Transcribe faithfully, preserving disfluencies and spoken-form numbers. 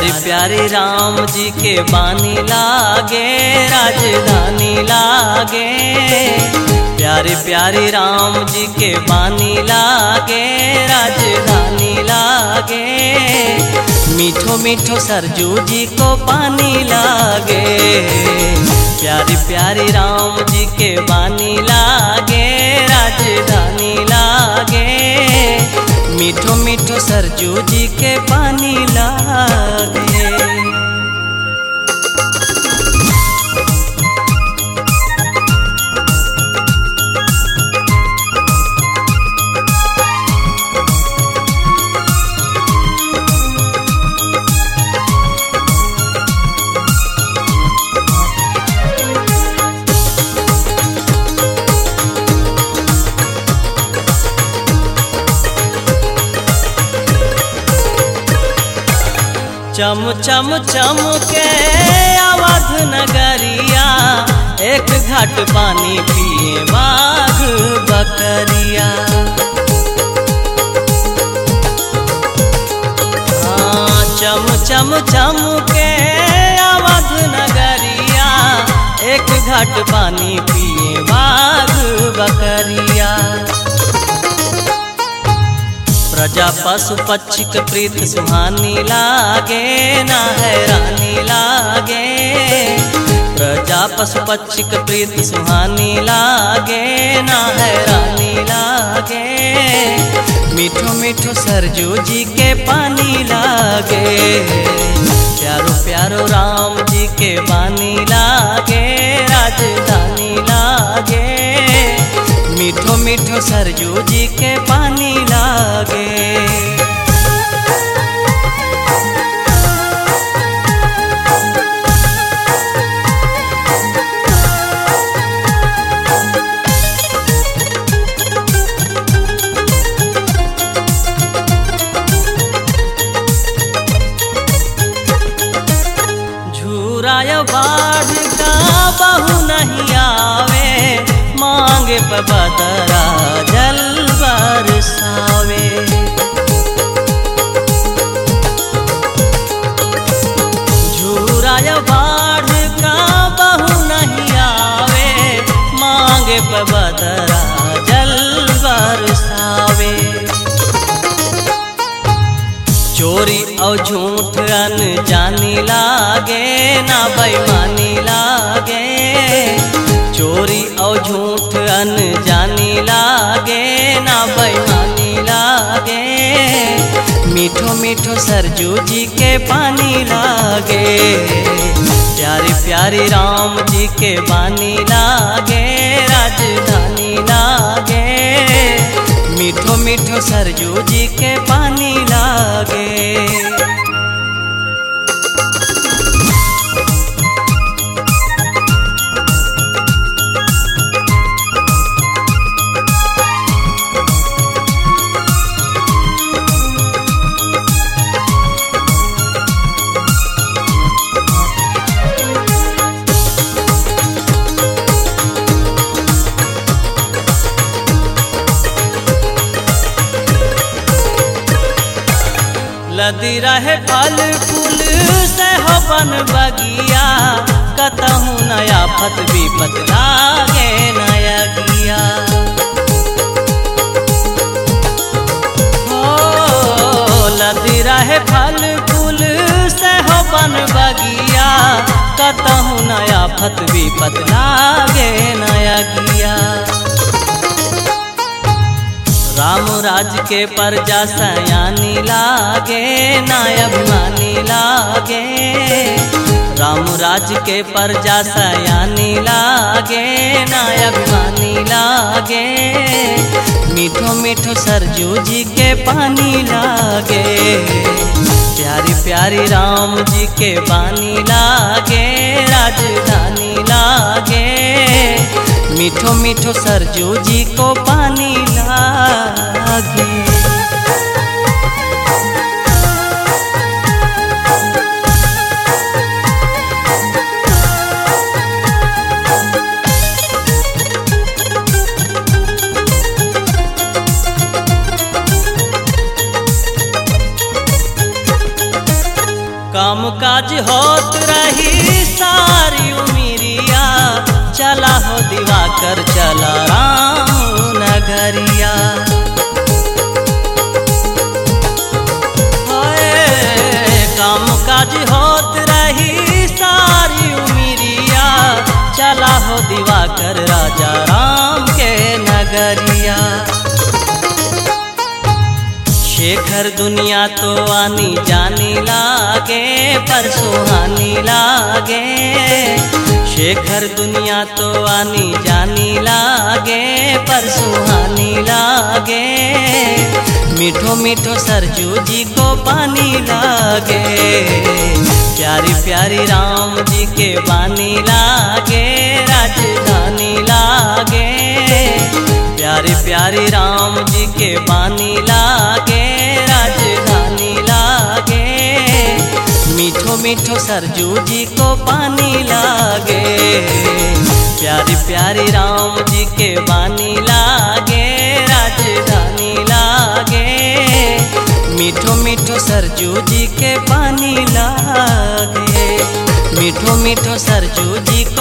प्यारे प्यारे राम जी के बानी लागे राजधानी लागे। प्यारे प्यारे राम जी के बानी लागे राजधानी लागे। मीठो मीठो सरजू जी को पानी लागे। प्यारे प्यारे राम जी के बानी लागे राजधानी लागे। मीठो मीठो सरजू जी के पानी लागे। चम चम चम के अवध नगरिया। एक घाट पानी पिए बाघ बकरिया। हाँ चम चम चम के अवध नगरिया। एक घाट पानी पिए बाघ बकरिया। प्रजा पशु पक्षी के प्रीत सुहानी लागे ना हैरानी लागे। प्रजा पशु पक्षी के प्रीत सुहानी लागे ना हैरानी लागे। मीठो मीठो सरजू जी के पानी लागे। प्यारो प्यारो राम जी के बानी लागे राजधानी लागे। मीठो मीठो सरजू जी के पानी लागे। झूराय बाढ़ का बहू नहीं आवे। मांगे बदरा जल बरसावे। झूराय बाढ़ का बहू नहीं आवे। मांगे बदरा जल बरसावे। चोरी और झूठ अनजानी लागे ना बेईमानी लागे। चोरी और झूठ अनजानी लागे ना बेईमानी लागे। मीठो मीठो सरजू जी के पानी लागे। प्यारे प्यारे राम जी के बानी लागे राजधानी लागे। मीठो मीठो सरजू जी के पानी लागे। लदी रहे फल फूल से हो बन बगिया। कतहु नया फत विपत लागे नया गिया। हो लदी रहे फल फूल से हो बन बगिया। कतहु नया फत विपत लागे नया गिया। राम राज के प्रजा सयानी लागे ना अभिमानी लागे। राम राज के प्रजा सयानी लागे ना अभिमानी लागे। मीठो मीठो सरजू जी के पानी लागे। प्यारी प्यारी राम जी के बानी लागे राजधानी लागे। मीठो मीठो सरजू जी को पानी लागे। काम काज होत रही सारी उमिरिया, चला हो दिवाकर चला राम नगरिया। काम काज होत रही सारी उमिरिया, चला हो दिवाकर राजा राम के नगरिया। शेखर दुनिया तो आनी जानी लागे पर सुहानी लागे, शेखर दुनिया तो आनी जानी लागे पर सुहानी लागे। मीठो मीठो सरजू जी को पानी लागे, प्यारी प्यारी राम जी के बानी लागे राजधानी लागे। प्यारी प्यारी राम जी के बानी लागे राजधानी लागे। मीठो मीठो सरजू जी को पानी लागे, प्यारी प्यारी राम जी के बानी लागे राजधानी लागे। मीठो मीठो सरजू जी के पानी लागे, मीठो मीठो सरजू जी